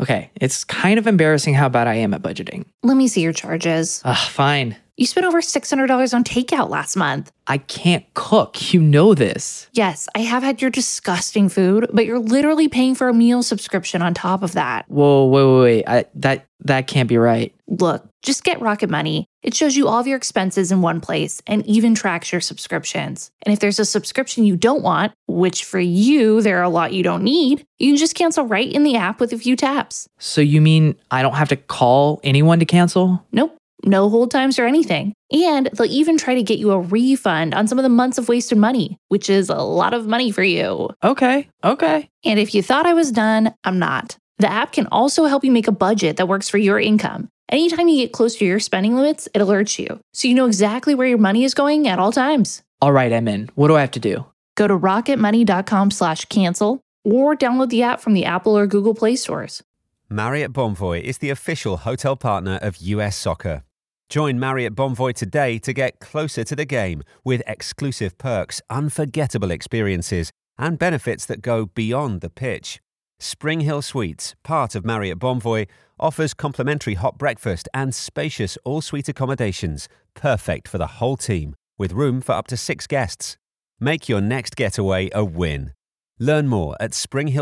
Okay, it's kind of embarrassing how bad I am at budgeting. Let me see your charges. Fine. You spent over $600 on takeout last month. I can't cook. You know this. Yes, I have had your disgusting food, but you're literally paying for a meal subscription on top of that. Whoa, wait. That can't be right. Look, just get Rocket Money. It shows you all of your expenses in one place and even tracks your subscriptions. And if there's a subscription you don't want, which for you, there are a lot you don't need, you can just cancel right in the app with a few taps. So you mean I don't have to call anyone to cancel? Nope. No hold times or anything. And they'll even try to get you a refund on some of the months of wasted money, which is a lot of money for you. Okay. And if you thought I was done, I'm not. The app can also help you make a budget that works for your income. Anytime you get close to your spending limits, it alerts you, so you know exactly where your money is going at all times. All right, I'm in. What do I have to do? Go to rocketmoney.com/cancel or download the app from the Apple or Google Play stores. Marriott Bonvoy is the official hotel partner of US Soccer. Join Marriott Bonvoy today to get closer to the game with exclusive perks, unforgettable experiences, and benefits that go beyond the pitch. Spring Hill Suites, part of Marriott Bonvoy, offers complimentary hot breakfast and spacious all-suite accommodations, perfect for the whole team, with room for up to 6 guests. Make your next getaway a win. Learn more at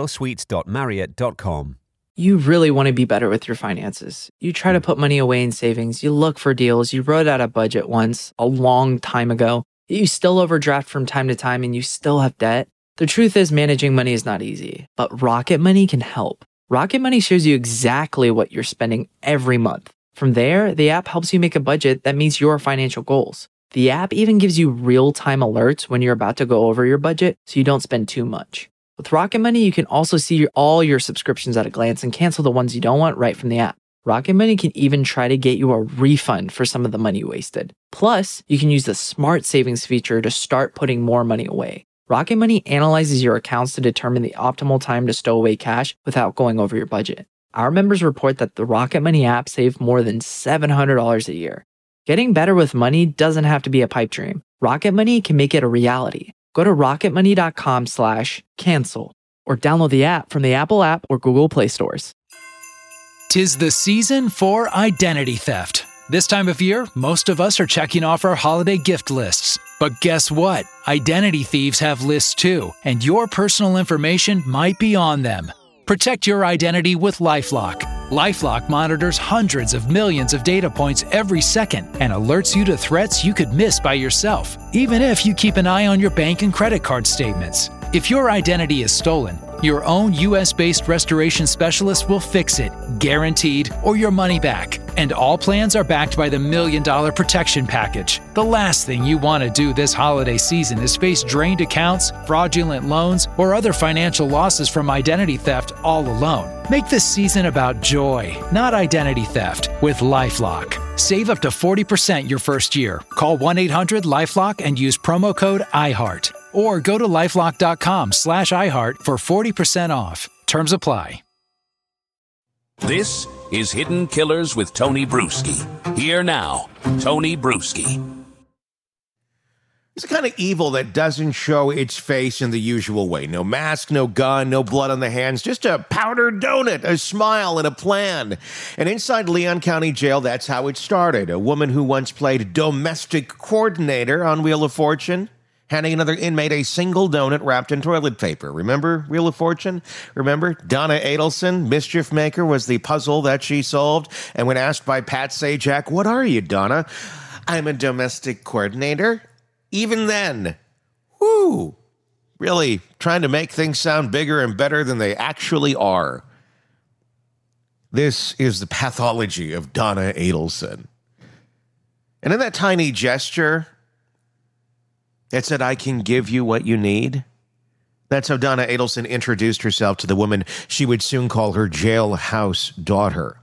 springhillsuites.marriott.com. You really want to be better with your finances. You try to put money away in savings. You look for deals. You wrote out a budget once, a long time ago. You still overdraft from time to time and you still have debt. The truth is managing money is not easy, but Rocket Money can help. Rocket Money shows you exactly what you're spending every month. From there, the app helps you make a budget that meets your financial goals. The app even gives you real-time alerts when you're about to go over your budget so you don't spend too much. With Rocket Money, you can also see all your subscriptions at a glance and cancel the ones you don't want right from the app. Rocket Money can even try to get you a refund for some of the money you wasted. Plus, you can use the Smart Savings feature to start putting more money away. Rocket Money analyzes your accounts to determine the optimal time to stow away cash without going over your budget. Our members report that the Rocket Money app saved more than $700 a year. Getting better with money doesn't have to be a pipe dream. Rocket Money can make it a reality. Go to rocketmoney.com/cancel or download the app from the Apple app or Google Play stores. 'Tis the season for identity theft. This time of year, most of us are checking off our holiday gift lists. But guess what? Identity thieves have lists too, and your personal information might be on them. Protect your identity with LifeLock. LifeLock monitors hundreds of millions of data points every second and alerts you to threats you could miss by yourself, even if you keep an eye on your bank and credit card statements. If your identity is stolen, your own US-based restoration specialist will fix it, guaranteed, or your money back. And all plans are backed by the $1 Million Protection Package. The last thing you want to do this holiday season is face drained accounts, fraudulent loans, or other financial losses from identity theft all alone. Make this season about joy, not identity theft, with LifeLock. Save up to 40% your first year. Call 1-800-LifeLock and use promo code IHEART. Or go to lifelock.com/iHeart for 40% off. Terms apply. This is Hidden Killers with Tony Bruschi. Here now, Tony Bruschi. It's the kind of evil that doesn't show its face in the usual way. No mask, no gun, no blood on the hands, just a powdered donut, a smile, and a plan. And inside Leon County Jail, that's how it started. A woman who once played domestic coordinator on Wheel of Fortune, handing another inmate a single donut wrapped in toilet paper. Remember Wheel of Fortune? Remember? Donna Adelson, Mischief Maker, was the puzzle that she solved. And when asked by Pat Sajak, "What are you, Donna?" "I'm a domestic coordinator." Even then, whoo, really trying to make things sound bigger and better than they actually are. This is the pathology of Donna Adelson. And in that tiny gesture, it said, "I can give you what you need." That's how Donna Adelson introduced herself to the woman she would soon call her jailhouse daughter.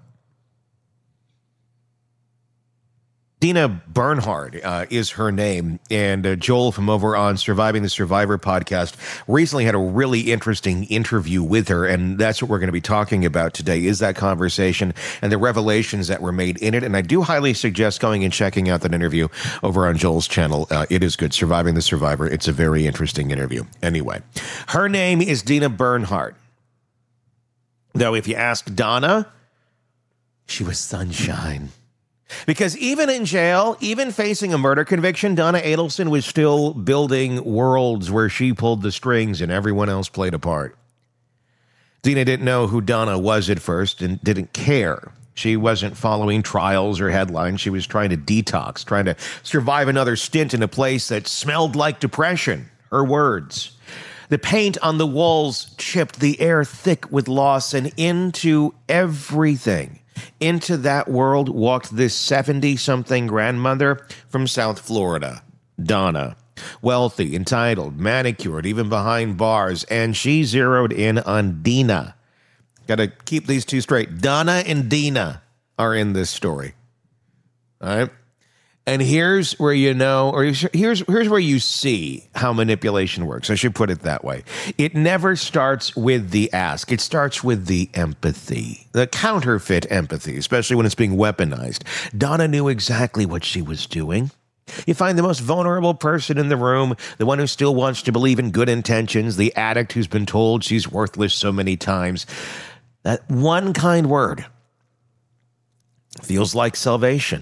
Dina Bernhard is her name, and Joel from over on Surviving the Survivor podcast recently had a really interesting interview with her, and that's what we're going to be talking about today, is that conversation and the revelations that were made in it. And I do highly suggest going and checking out that interview over on Joel's channel. It is good. Surviving the Survivor. It's a very interesting interview. Anyway, her name is Dina Bernhard. Though if you ask Donna, she was sunshine. Because even in jail, even facing a murder conviction, Donna Adelson was still building worlds where she pulled the strings and everyone else played a part. Dina didn't know who Donna was at first and didn't care. She wasn't following trials or headlines. She was trying to detox, trying to survive another stint in a place that smelled like depression. Her words. The paint on the walls chipped, the air thick with loss, and into everything. Into that world walked this 70-something grandmother from South Florida, Donna. Wealthy, entitled, manicured, even behind bars, and she zeroed in on Dina. Got to keep these two straight. Donna and Dina are in this story. All right? And here's where you know, or here's where you see how manipulation works. I should put it that way. It never starts with the ask. It starts with the empathy, the counterfeit empathy, especially when it's being weaponized. Donna knew exactly what she was doing. You find the most vulnerable person in the room, the one who still wants to believe in good intentions, the addict who's been told she's worthless so many times. That one kind word feels like salvation.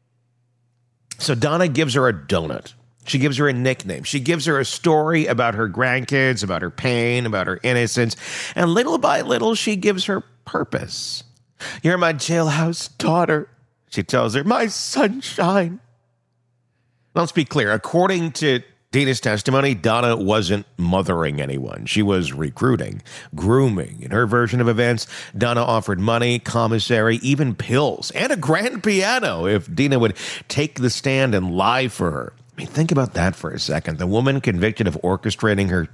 So Donna gives her a donut. She gives her a nickname. She gives her a story about her grandkids, about her pain, about her innocence. And little by little, she gives her purpose. You're my jailhouse daughter, she tells her, my sunshine. Let's be clear. According to Dina's testimony, Donna wasn't mothering anyone. She was recruiting, grooming. In her version of events, Donna offered money, commissary, even pills, and a grand piano if Dina would take the stand and lie for her. I mean, think about that for a second. The woman convicted of orchestrating her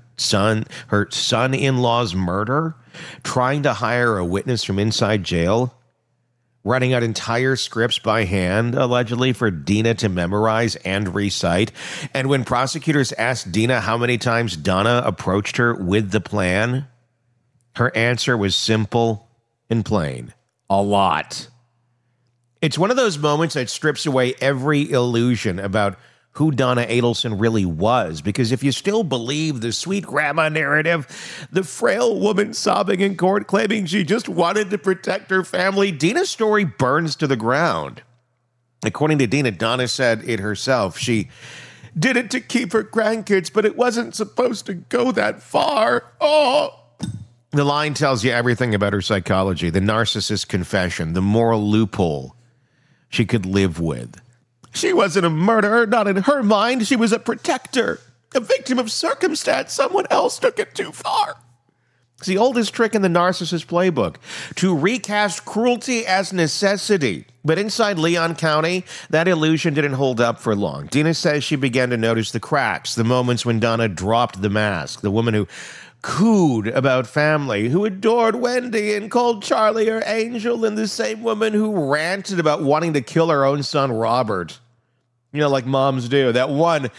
son-in-law's murder, trying to hire a witness from inside jail, writing out entire scripts by hand, allegedly, for Dina to memorize and recite. And when prosecutors asked Dina how many times Donna approached her with the plan, her answer was simple and plain. A lot. It's one of those moments that strips away every illusion about who Donna Adelson really was, because if you still believe the sweet grandma narrative, the frail woman sobbing in court claiming she just wanted to protect her family, Dina's story burns to the ground. According to Dina, Donna said it herself. She did it to keep her grandkids, but it wasn't supposed to go that far. Oh! The line tells you everything about her psychology, the narcissist confession, the moral loophole she could live with. She wasn't a murderer, not in her mind. She was a protector, a victim of circumstance. Someone else took it too far. It's the oldest trick in the narcissist playbook, to recast cruelty as necessity. But inside Leon County, that illusion didn't hold up for long. Dina says she began to notice the cracks, the moments when Donna dropped the mask, the woman who cooed about family, who adored Wendy and called Charlie her angel, and the same woman who ranted about wanting to kill her own son, Robert. You know, like moms do. The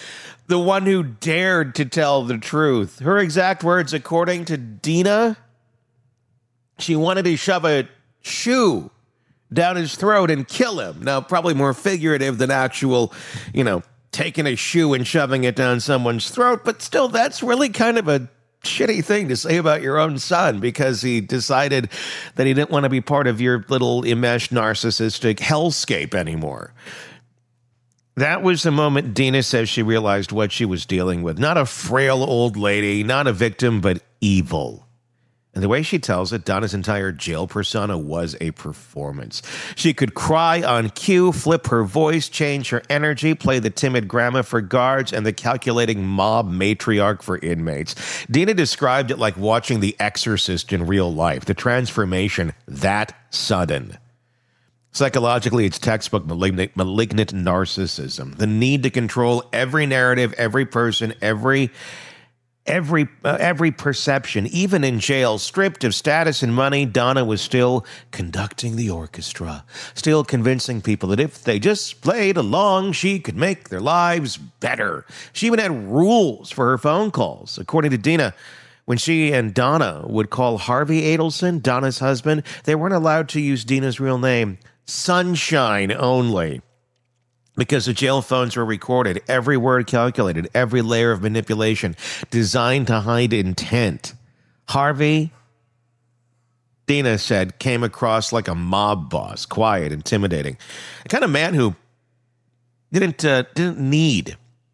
one who dared to tell the truth. Her exact words, according to Dina, she wanted to shove a shoe down his throat and kill him. Now, probably more figurative than actual, taking a shoe and shoving it down someone's throat, but still, that's really kind of a shitty thing to say about your own son, because he decided that he didn't want to be part of your little enmeshed narcissistic hellscape anymore. That was the moment Dina says she realized what she was dealing with. Not a frail old lady, not a victim, but evil. And the way she tells it, Donna's entire jail persona was a performance. She could cry on cue, flip her voice, change her energy, play the timid grandma for guards, and the calculating mob matriarch for inmates. Dina described it like watching The Exorcist in real life. The transformation that sudden. Psychologically, it's textbook malignant narcissism. The need to control every narrative, every person, every perception. Even in jail, stripped of status and money, Donna was still conducting the orchestra, still convincing people that if they just played along, she could make their lives better. She even had rules for her phone calls. According to Dina, when she and Donna would call Harvey Adelson, Donna's husband, they weren't allowed to use Dina's real name. Sunshine only. Because the jail phones were recorded, every word calculated, every layer of manipulation designed to hide intent. Harvey Dina said, came across like a mob boss, quiet, intimidating. The kind of man who didn't need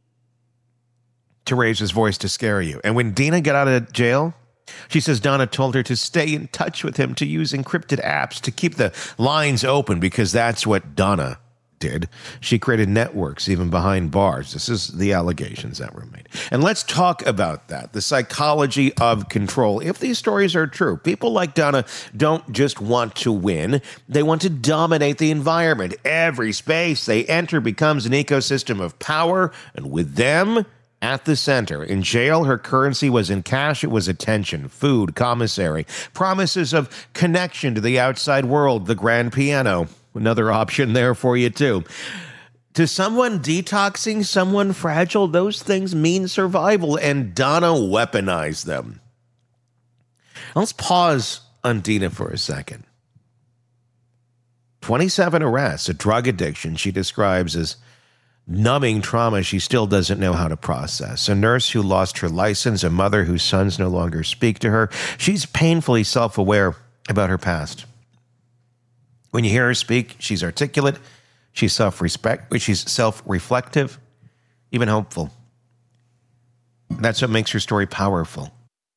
to raise his voice to scare you. And when Dina got out of jail, she says Donna told her to stay in touch with him, to use encrypted apps, to keep the lines open, because that's what Donna did. She created networks even behind bars. This is the allegations that were made. And let's talk about that, the psychology of control. If these stories are true, people like Donna don't just want to win. They want to dominate the environment. Every space they enter becomes an ecosystem of power, and with them at the center. In jail, her currency was in cash. It was attention, food, commissary, promises of connection to the outside world, the grand piano. Another option there for you, too. To someone detoxing, someone fragile, those things mean survival, and Donna weaponized them. Let's pause on Dina for a second. 27 arrests, a drug addiction she describes as numbing trauma she still doesn't know how to process. A nurse who lost her license, a mother whose sons no longer speak to her. She's painfully self-aware about her past. When you hear her speak, she's articulate, she's self-reflective, even hopeful. That's what makes her story powerful.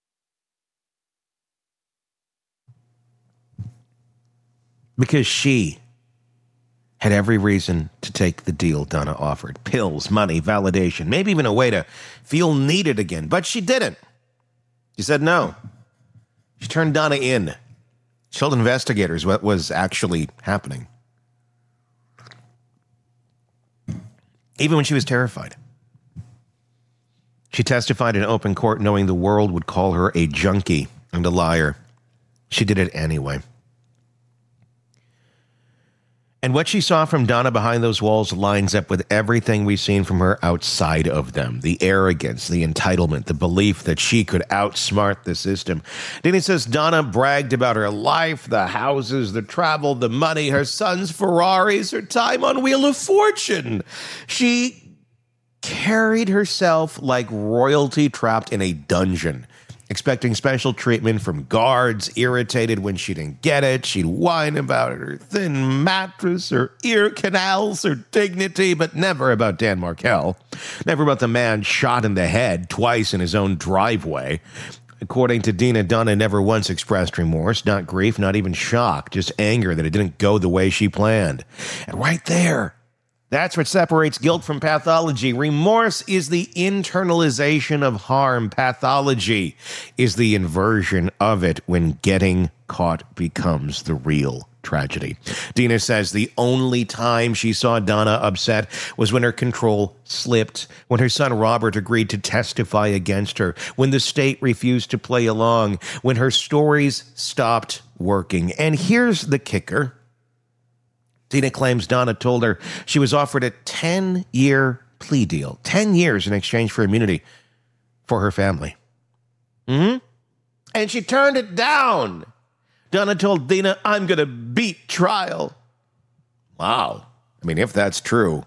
Because she had every reason to take the deal Donna offered. Pills, money, validation, maybe even a way to feel needed again. But she didn't. She said no. She turned Donna in. She told investigators what was actually happening. Even when she was terrified. She testified in open court knowing the world would call her a junkie and a liar. She did it anyway. And what she saw from Donna behind those walls lines up with everything we've seen from her outside of them. The arrogance, the entitlement, the belief that she could outsmart the system. Dina says Donna bragged about her life, the houses, the travel, the money, her son's Ferraris, her time on Wheel of Fortune. She carried herself like royalty trapped in a dungeon, expecting special treatment from guards, irritated when she didn't get it. She'd whine about her thin mattress, her ear canals, her dignity, but never about Dan Markel. Never about the man shot in the head twice in his own driveway. According to Dina, Donna never once expressed remorse, not grief, not even shock, just anger that it didn't go the way she planned. And right there, that's what separates guilt from pathology. Remorse is the internalization of harm. Pathology is the inversion of it when getting caught becomes the real tragedy. Dina says the only time she saw Donna upset was when her control slipped, when her son Robert agreed to testify against her, when the state refused to play along, when her stories stopped working. And here's the kicker. Dina claims Donna told her she was offered a 10-year plea deal, 10 years in exchange for immunity for her family. And she turned it down. Donna told Dina, I'm going to beat trial. Wow. I mean, if that's true,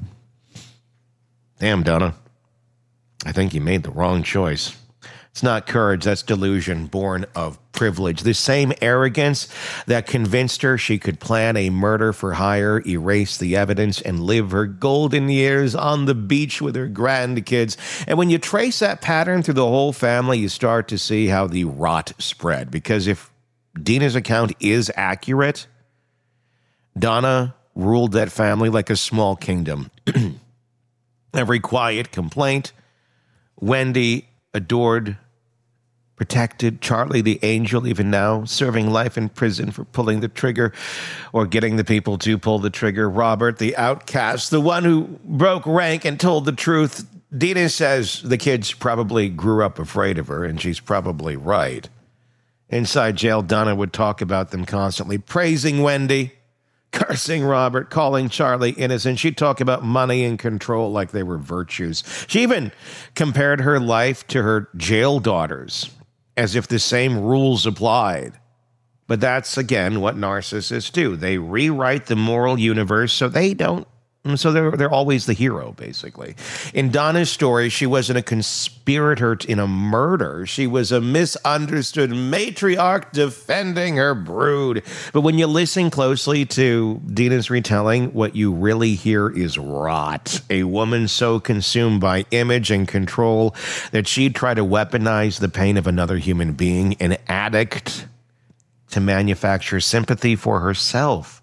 damn, Donna, I think you made the wrong choice. It's not courage, that's delusion born of privilege. The same arrogance that convinced her she could plan a murder for hire, erase the evidence, and live her golden years on the beach with her grandkids. And when you trace that pattern through the whole family, you start to see how the rot spread. Because if Dina's account is accurate, Donna ruled that family like a small kingdom. Every quiet complaint, Wendy adored, protected, Charlie the angel, even now, serving life in prison for pulling the trigger or getting the people to pull the trigger. Robert, the outcast, the one who broke rank and told the truth. Dina says the kids probably grew up afraid of her, and she's probably right. Inside jail, Donna would talk about them constantly, praising Wendy, cursing Robert, calling Charlie innocent. She'd talk about money and control like they were virtues. She even compared her life to her jail daughters, as if the same rules applied. But that's, again, what narcissists do. They rewrite the moral universe so they don't And so they're always the hero, basically. In Donna's story, she wasn't a conspirator in a murder. She was a misunderstood matriarch defending her brood. But when you listen closely to Dina's retelling, what you really hear is rot. A woman so consumed by image and control that she'd try to weaponize the pain of another human being, an addict, to manufacture sympathy for herself.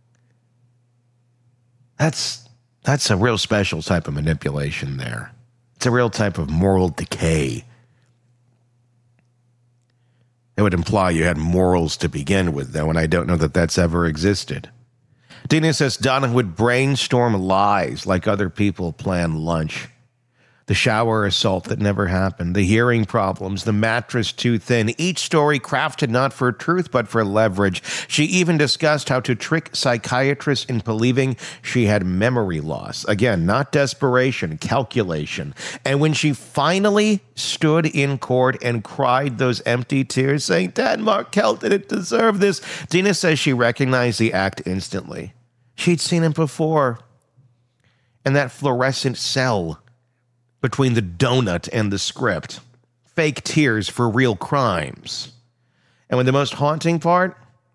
That's a real special type of manipulation there. It's a real type of moral decay. It would imply you had morals to begin with, though, and I don't know that that's ever existed. Dina says Donna would brainstorm lies like other people plan lunch. The shower assault that never happened, the hearing problems, the mattress too thin, each story crafted not for truth but for leverage. She even discussed how to trick psychiatrists into believing she had memory loss. Again, not desperation, calculation. And when she finally stood in court and cried those empty tears saying, "Dad, Markel didn't deserve this," Dina says she recognized the act instantly. She'd seen it before. And that fluorescent cell between the donut and the script. Fake tears for real crimes. And when the most haunting part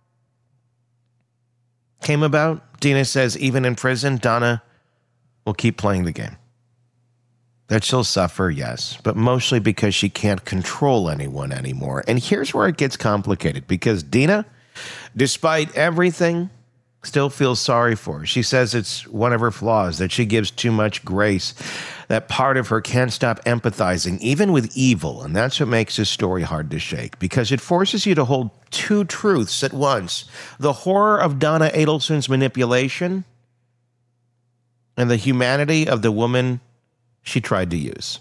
came about, Dina says even in prison, Donna will keep playing the game. That she'll suffer, yes, but mostly because she can't control anyone anymore. And here's where it gets complicated, because Dina, despite everything, still feels sorry for her. She says it's one of her flaws, that she gives too much grace, that part of her can't stop empathizing, even with evil. And that's what makes this story hard to shake, because it forces you to hold two truths at once: the horror of Donna Adelson's manipulation and the humanity of the woman she tried to use.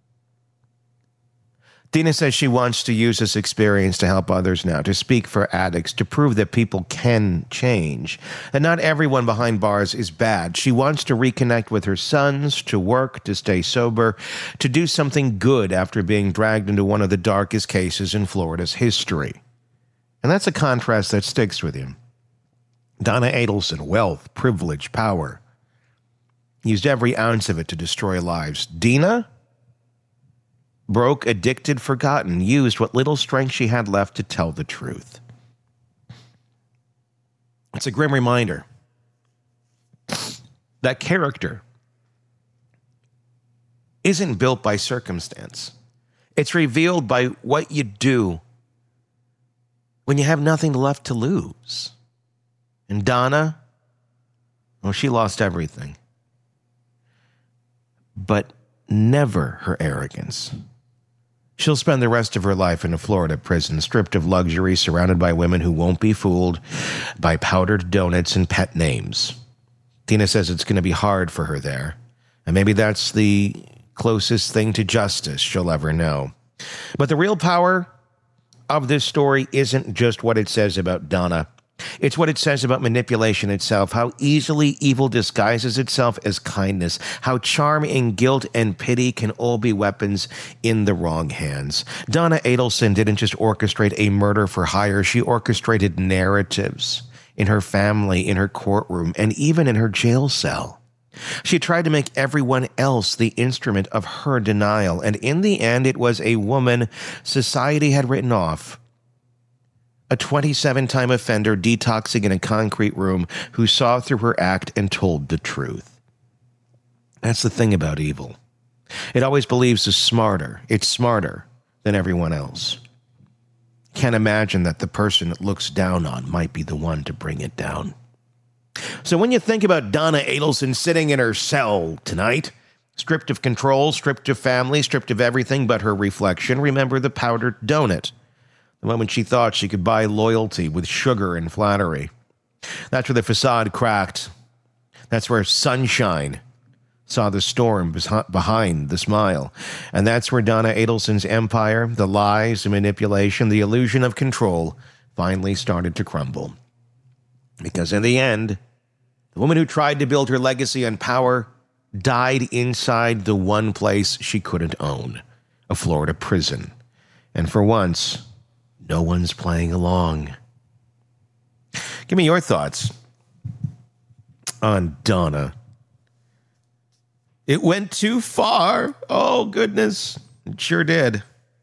Dina says she wants to use this experience to help others now, to speak for addicts, to prove that people can change, that not everyone behind bars is bad. She wants to reconnect with her sons, to work, to stay sober, to do something good after being dragged into one of the darkest cases in Florida's history. And that's a contrast that sticks with you. Donna Adelson, wealth, privilege, power, used every ounce of it to destroy lives. Dina, broke, addicted, forgotten, used what little strength she had left to tell the truth. It's a grim reminder that character isn't built by circumstance. It's revealed by what you do when you have nothing left to lose. And Donna, well, she lost everything. But never her arrogance. She'll spend the rest of her life in a Florida prison, stripped of luxury, surrounded by women who won't be fooled by powdered donuts and pet names. Dina says it's going to be hard for her there, and maybe that's the closest thing to justice she'll ever know. But the real power of this story isn't just what it says about Donna. It's what it says about manipulation itself, how easily evil disguises itself as kindness, how charm and guilt and pity can all be weapons in the wrong hands. Donna Adelson didn't just orchestrate a murder for hire, she orchestrated narratives in her family, in her courtroom, and even in her jail cell. She tried to make everyone else the instrument of her denial, and in the end, it was a woman society had written off. A 27-time offender detoxing in a concrete room who saw through her act and told the truth. That's the thing about evil. It always believes it's smarter than everyone else. Can't imagine that the person it looks down on might be the one to bring it down. So when you think about Donna Adelson sitting in her cell tonight, stripped of control, stripped of family, stripped of everything but her reflection, remember the powdered donut. The moment she thought she could buy loyalty with sugar and flattery. That's where the facade cracked. That's where sunshine saw the storm behind the smile. And that's where Donna Adelson's empire, the lies, the manipulation, the illusion of control, finally started to crumble. Because in the end, the woman who tried to build her legacy on power died inside the one place she couldn't own, a Florida prison. And for once, no one's playing along. Give me your thoughts on Donna It went too far. Oh, goodness. It sure did.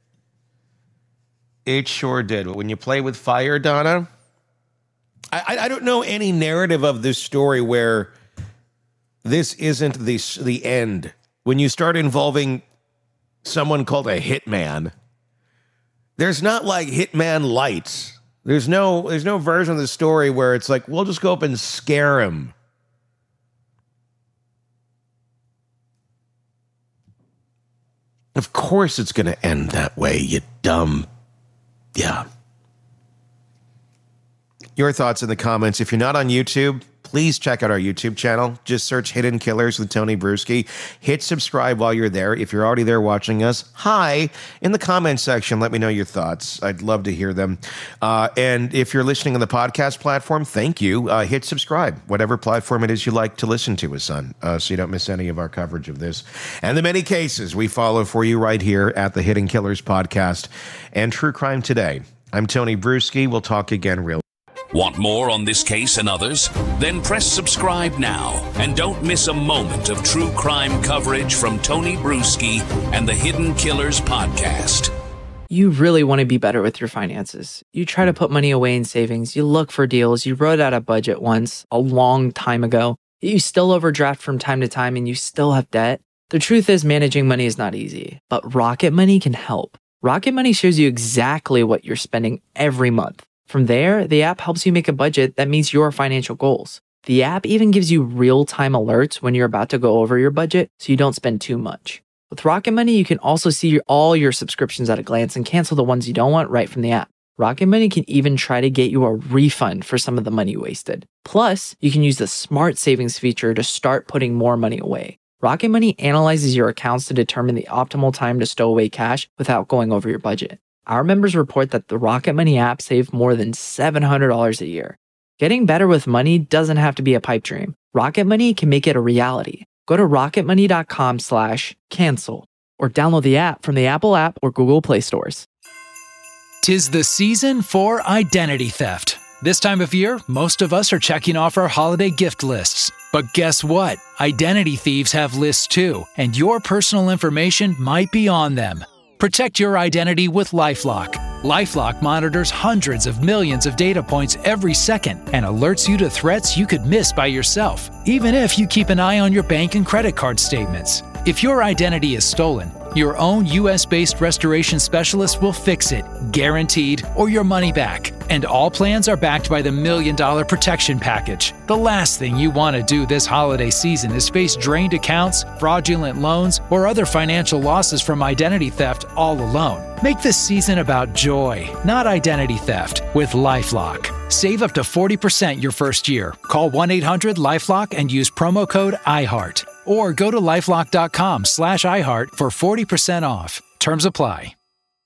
It sure did. When you play with fire, Donna, I don't know any narrative of this story where this isn't the end. When you start involving someone called a hitman, there's not like Hitman Lights. There's no version of the story where it's like, we'll just go up and scare him. Of course it's going to end that way, you dumb. Yeah. Your thoughts in the comments. If you're not on YouTube, please check out our YouTube channel. Just search Hidden Killers with Tony Bruschi. Hit subscribe while you're there. If you're already there watching us, hi. In the comment section, let me know your thoughts. I'd love to hear them. And if you're listening on the podcast platform, thank you. Hit subscribe, whatever platform it is you like to listen to us on, so you don't miss any of our coverage of this and the many cases we follow for you right here at the Hidden Killers podcast and True Crime Today. I'm Tony Bruschi. We'll talk again real. Want more on this case and others? Then press subscribe now and don't miss a moment of true crime coverage from Tony Bruschi and the Hidden Killers podcast. You really want to be better with your finances. You try to put money away in savings. You look for deals. You wrote out a budget once a long time ago. You still overdraft from time to time and you still have debt. The truth is managing money is not easy, but Rocket Money can help. Rocket Money shows you exactly what you're spending every month. From there, the app helps you make a budget that meets your financial goals. The app even gives you real-time alerts when you're about to go over your budget so you don't spend too much. With Rocket Money, you can also see all your subscriptions at a glance and cancel the ones you don't want right from the app. Rocket Money can even try to get you a refund for some of the money wasted. Plus, you can use the Smart Savings feature to start putting more money away. Rocket Money analyzes your accounts to determine the optimal time to stow away cash without going over your budget. Our members report that the Rocket Money app saved more than $700 a year. Getting better with money doesn't have to be a pipe dream. Rocket Money can make it a reality. Go to rocketmoney.com/cancel or download the app from the Apple app or Google Play stores. 'Tis the season for identity theft. This time of year, most of us are checking off our holiday gift lists. But guess what? Identity thieves have lists too, and your personal information might be on them. Protect your identity with LifeLock. LifeLock monitors hundreds of millions of data points every second and alerts you to threats you could miss by yourself, even if you keep an eye on your bank and credit card statements. If your identity is stolen, your own US-based restoration specialist will fix it, guaranteed, or your money back. And all plans are backed by the $1 Million Protection Package. The last thing you want to do this holiday season is face drained accounts, fraudulent loans, or other financial losses from identity theft all alone. Make this season about joy, not identity theft, with LifeLock. Save up to 40% your first year. Call 1-800-LifeLock and use promo code IHEART. Or go to lifelock.com/iHeart for 40% off. Terms apply.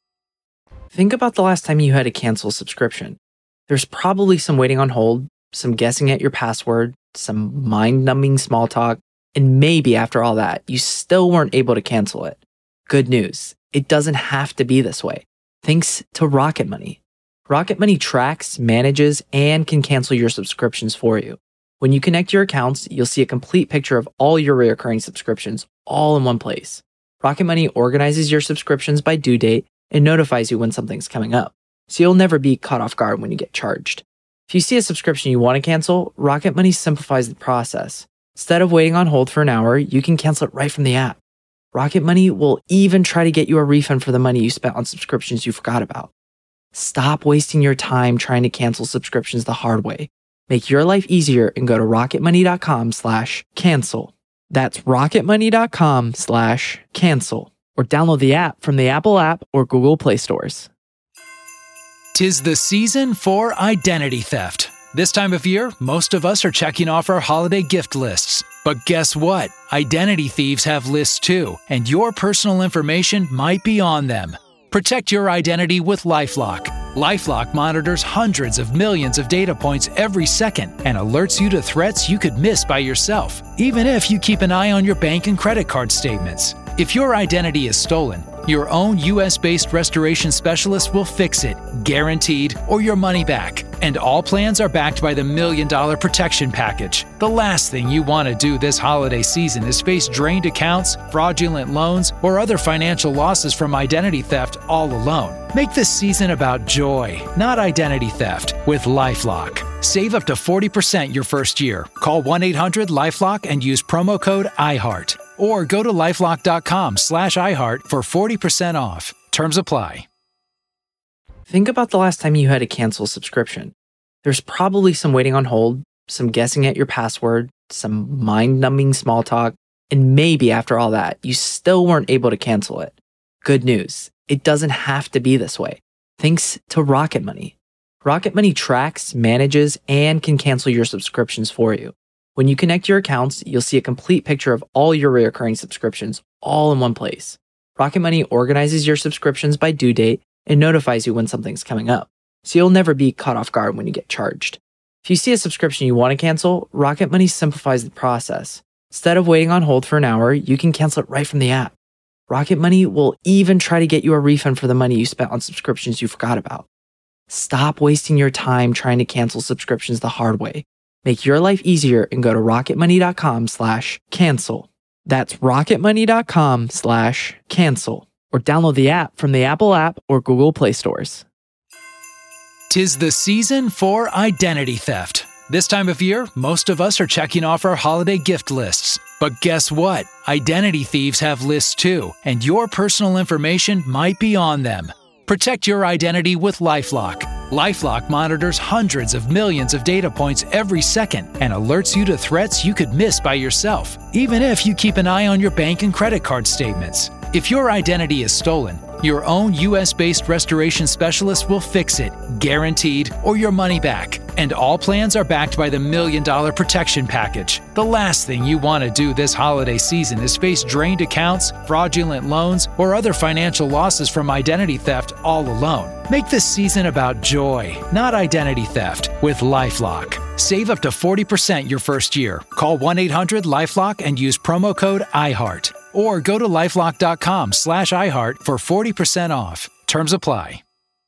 Think about the last time you had to cancel a subscription. There's probably some waiting on hold, some guessing at your password, some mind-numbing small talk, and maybe after all that, you still weren't able to cancel it. Good news, it doesn't have to be this way. Thanks to Rocket Money. Rocket Money tracks, manages, and can cancel your subscriptions for you. When you connect your accounts, you'll see a complete picture of all your recurring subscriptions all in one place. Rocket Money organizes your subscriptions by due date and notifies you when something's coming up, so you'll never be caught off guard when you get charged. If you see a subscription you want to cancel, Rocket Money simplifies the process. Instead of waiting on hold for an hour, you can cancel it right from the app. Rocket Money will even try to get you a refund for the money you spent on subscriptions you forgot about. Stop wasting your time trying to cancel subscriptions the hard way. Make your life easier and go to rocketmoney.com/cancel. That's rocketmoney.com/cancel or download the app from the Apple app or Google Play stores. 'Tis the season for identity theft. This time of year, most of us are checking off our holiday gift lists. But guess what? Identity thieves have lists too, and your personal information might be on them. Protect your identity with LifeLock. LifeLock monitors hundreds of millions of data points every second and alerts you to threats you could miss by yourself, even if you keep an eye on your bank and credit card statements. If your identity is stolen, your own US-based restoration specialist will fix it, guaranteed, or your money back. And all plans are backed by the $1 Million Protection Package. The last thing you want to do this holiday season is face drained accounts, fraudulent loans, or other financial losses from identity theft all alone. Make this season about joy, not identity theft, with LifeLock. Save up to 40% your first year. Call 1-800-LifeLock and use promo code IHEART. Or go to lifelock.com/iHeart for 40% off. Terms apply. Think about the last time you had to cancel a subscription. There's probably some waiting on hold, some guessing at your password, some mind-numbing small talk, and maybe after all that, you still weren't able to cancel it. Good news, it doesn't have to be this way. Thanks to Rocket Money. Rocket Money tracks, manages, and can cancel your subscriptions for you. When you connect your accounts, you'll see a complete picture of all your recurring subscriptions all in one place. Rocket Money organizes your subscriptions by due date and notifies you when something's coming up, so you'll never be caught off guard when you get charged. If you see a subscription you want to cancel, Rocket Money simplifies the process. Instead of waiting on hold for an hour, you can cancel it right from the app. Rocket Money will even try to get you a refund for the money you spent on subscriptions you forgot about. Stop wasting your time trying to cancel subscriptions the hard way. Make your life easier and go to rocketmoney.com/cancel. That's rocketmoney.com/cancel. Or download the app from the Apple app or Google Play stores. 'Tis the season for identity theft. This time of year, most of us are checking off our holiday gift lists. But guess what? Identity thieves have lists too, and your personal information might be on them. Protect your identity with LifeLock. LifeLock monitors hundreds of millions of data points every second and alerts you to threats you could miss by yourself, even if you keep an eye on your bank and credit card statements. If your identity is stolen, your own US-based restoration specialist will fix it, guaranteed, or your money back. And all plans are backed by the $1 Million Protection Package. The last thing you want to do this holiday season is face drained accounts, fraudulent loans, or other financial losses from identity theft all alone. Make this season about joy, not identity theft, with LifeLock. Save up to 40% your first year. Call 1-800-LifeLock and use promo code IHEART. Or go to lifelock.com/iHeart for 40% off. Terms apply.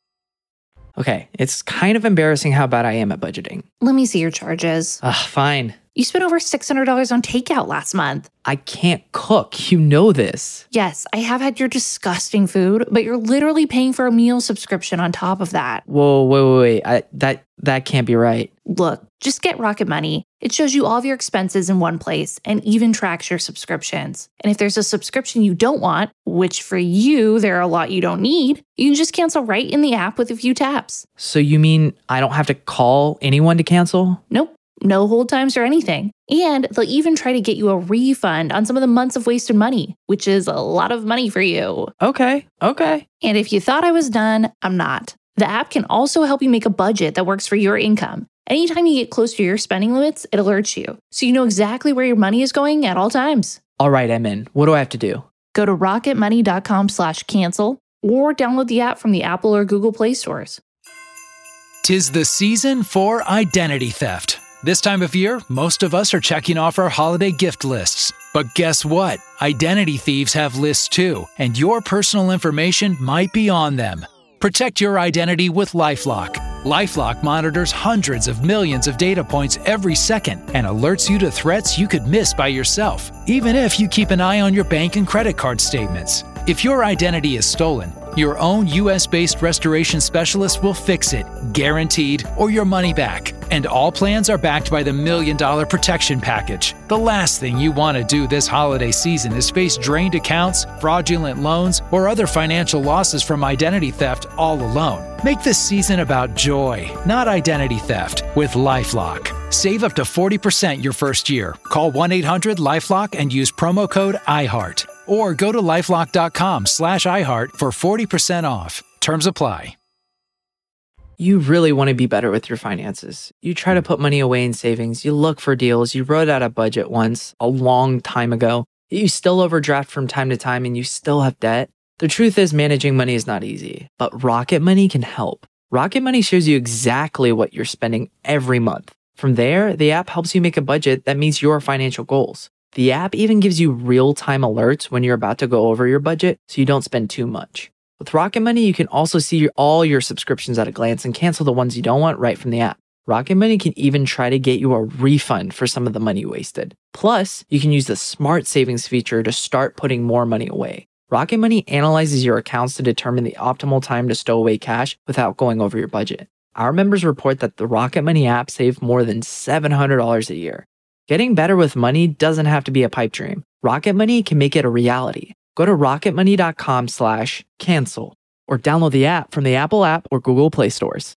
Okay, it's kind of embarrassing how bad I am at budgeting. Let me see your charges. Fine. You spent over $600 on takeout last month. I can't cook. You know this. Yes, I have had your disgusting food, but you're literally paying for a meal subscription on top of that. Whoa, wait. That can't be right. Look, just get Rocket Money. It shows you all of your expenses in one place and even tracks your subscriptions. And if there's a subscription you don't want, which for you, there are a lot you don't need, you can just cancel right in the app with a few taps. So you mean I don't have to call anyone to cancel? Nope. No hold times or anything. And they'll even try to get you a refund on some of the months of wasted money, which is a lot of money for you. Okay. And if you thought I was done, I'm not. The app can also help you make a budget that works for your income. Anytime you get close to your spending limits, it alerts you, so you know exactly where your money is going at all times. All right, I'm in. What do I have to do? Go to rocketmoney.com/cancel or download the app from the Apple or Google Play stores. 'Tis the season for identity theft. This time of year, most of us are checking off our holiday gift lists. But guess what? Identity thieves have lists too, and your personal information might be on them. Protect your identity with LifeLock. LifeLock monitors hundreds of millions of data points every second and alerts you to threats you could miss by yourself, even if you keep an eye on your bank and credit card statements. If your identity is stolen, your own US-based restoration specialist will fix it, guaranteed, or your money back. And all plans are backed by the $1 Million Protection Package. The last thing you want to do this holiday season is face drained accounts, fraudulent loans, or other financial losses from identity theft all alone. Make this season about joy, not identity theft, with LifeLock. Save up to 40% your first year. Call 1-800-LifeLock and use promo code IHEART. Or go to lifelock.com/iHeart for 40% off. Terms apply. You really want to be better with your finances. You try to put money away in savings. You look for deals. You wrote out a budget once a long time ago. You still overdraft from time to time and you still have debt. The truth is managing money is not easy, but Rocket Money can help. Rocket Money shows you exactly what you're spending every month. From there, the app helps you make a budget that meets your financial goals. The app even gives you real-time alerts when you're about to go over your budget so you don't spend too much. With Rocket Money, you can also see all your subscriptions at a glance and cancel the ones you don't want right from the app. Rocket Money can even try to get you a refund for some of the money you wasted. Plus, you can use the Smart Savings feature to start putting more money away. Rocket Money analyzes your accounts to determine the optimal time to stow away cash without going over your budget. Our members report that the Rocket Money app saved more than $700 a year. Getting better with money doesn't have to be a pipe dream. Rocket Money can make it a reality. Go to rocketmoney.com/cancel or download the app from the Apple app or Google Play stores.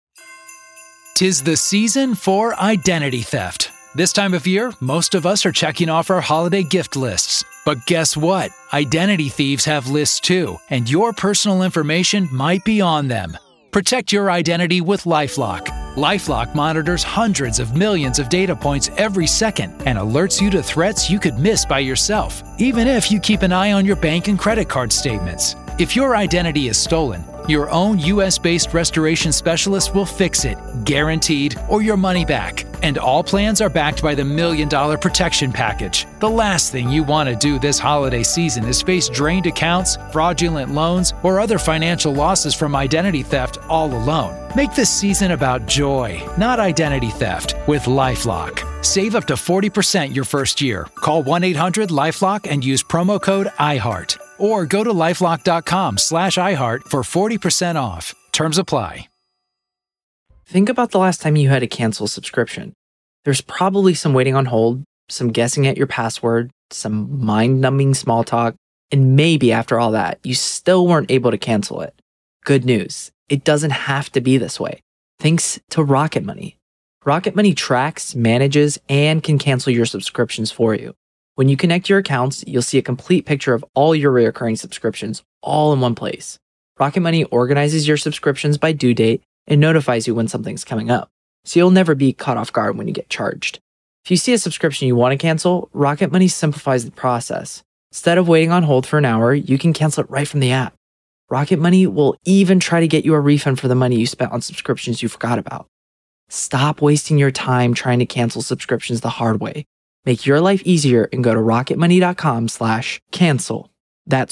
'Tis the season for identity theft. This time of year, most of us are checking off our holiday gift lists. But guess what? Identity thieves have lists too, and your personal information might be on them. Protect your identity with LifeLock. LifeLock monitors hundreds of millions of data points every second and alerts you to threats you could miss by yourself, even if you keep an eye on your bank and credit card statements. If your identity is stolen, your own US-based restoration specialist will fix it, guaranteed, or your money back. And all plans are backed by the $1 Million Protection Package. The last thing you want to do this holiday season is face drained accounts, fraudulent loans, or other financial losses from identity theft all alone. Make this season about joy, not identity theft, with LifeLock. Save up to 40% your first year. Call 1-800-LifeLock and use promo code IHEART. Or go to lifelock.com/iHeart for 40% off. Terms apply. Think about the last time you had to cancel a subscription. There's probably some waiting on hold, some guessing at your password, some mind-numbing small talk, and maybe after all that, you still weren't able to cancel it. Good news, it doesn't have to be this way. Thanks to Rocket Money. Rocket Money tracks, manages, and can cancel your subscriptions for you. When you connect your accounts, you'll see a complete picture of all your recurring subscriptions all in one place. Rocket Money organizes your subscriptions by due date and notifies you when something's coming up, so you'll never be caught off guard when you get charged. If you see a subscription you want to cancel, Rocket Money simplifies the process. Instead of waiting on hold for an hour, you can cancel it right from the app. Rocket Money will even try to get you a refund for the money you spent on subscriptions you forgot about. Stop wasting your time trying to cancel subscriptions the hard way. Make your life easier and go to rocketmoney.com/cancel. That's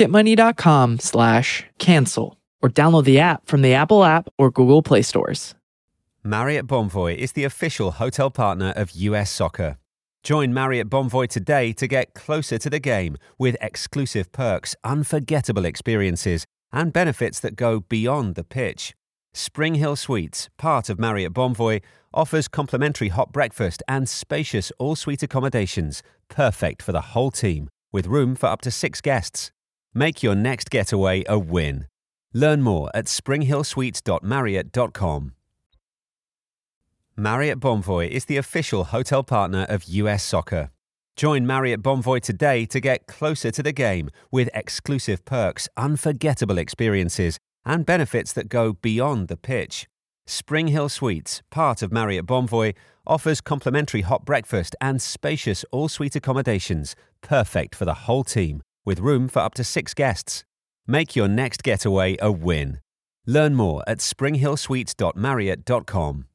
rocketmoney.com/cancel or download the app from the Apple app or Google Play stores. Marriott Bonvoy is the official hotel partner of US Soccer. Join Marriott Bonvoy today to get closer to the game with exclusive perks, unforgettable experiences, and benefits that go beyond the pitch. Spring Hill Suites, part of Marriott Bonvoy, offers complimentary hot breakfast and spacious all-suite accommodations, perfect for the whole team, with room for up to 6 guests. Make your next getaway a win. Learn more at springhillsuites.marriott.com. Marriott Bonvoy is the official hotel partner of US Soccer. Join Marriott Bonvoy today to get closer to the game with exclusive perks, unforgettable experiences, and benefits that go beyond the pitch. Spring Hill Suites, part of Marriott Bonvoy, offers complimentary hot breakfast and spacious all-suite accommodations, perfect for the whole team, with room for up to 6 guests. Make your next getaway a win. Learn more at springhillsuites.marriott.com.